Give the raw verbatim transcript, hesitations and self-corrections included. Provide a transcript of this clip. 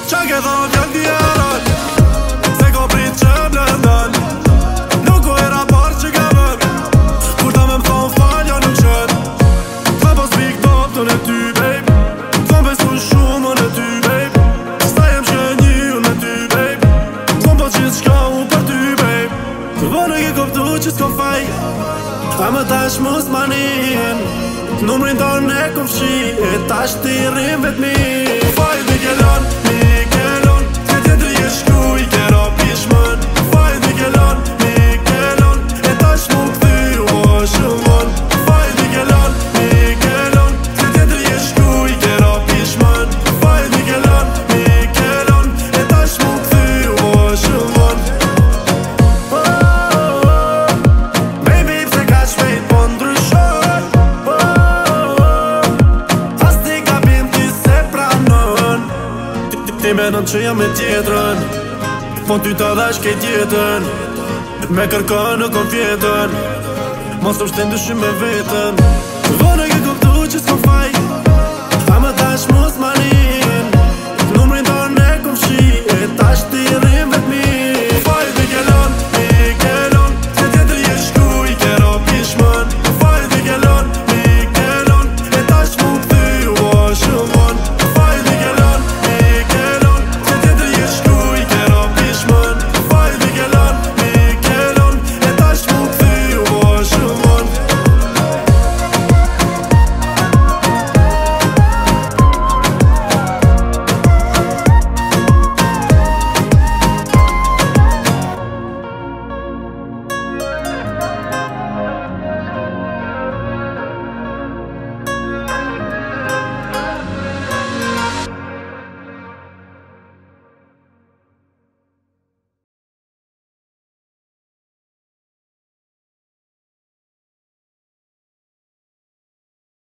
Qa ke thon fjall tjerat se ko prit që blëndon. Nuk u era par që ka vën kur ta me m'thon fal jo nuk qën. Ka pas pik doptën e ty babe, t'kom besu shumë në ty babe. Sta jem që një unë me ty babe, t'kom po qit shka unë për ty babe. Të vënë ke koptu që s'ko faj, a më tash mus manin. Numrin ton e kom fshi, e tash ti rrim vet mi. Faj dhe kelon, mi kelon, se tjetër je shku i kero pishmën. Faj dhe kelon, mi kelon, e tash mu këthy u o shumon. Faj dhe kelon, mi kelon, se tjetër je shku i kero pishmën. Faj dhe kelon, mi kelon, e tash mu këthy u o shumon. Baby pse ka shpejt po ndryshon. Ti menon që jam me tjetërën, po ty të dhash kej tjetën. Me kërkën në kom fjetën, mos të shten dyshim me vetën. Vënë ke kuptu që s'kom faj, a më tash mos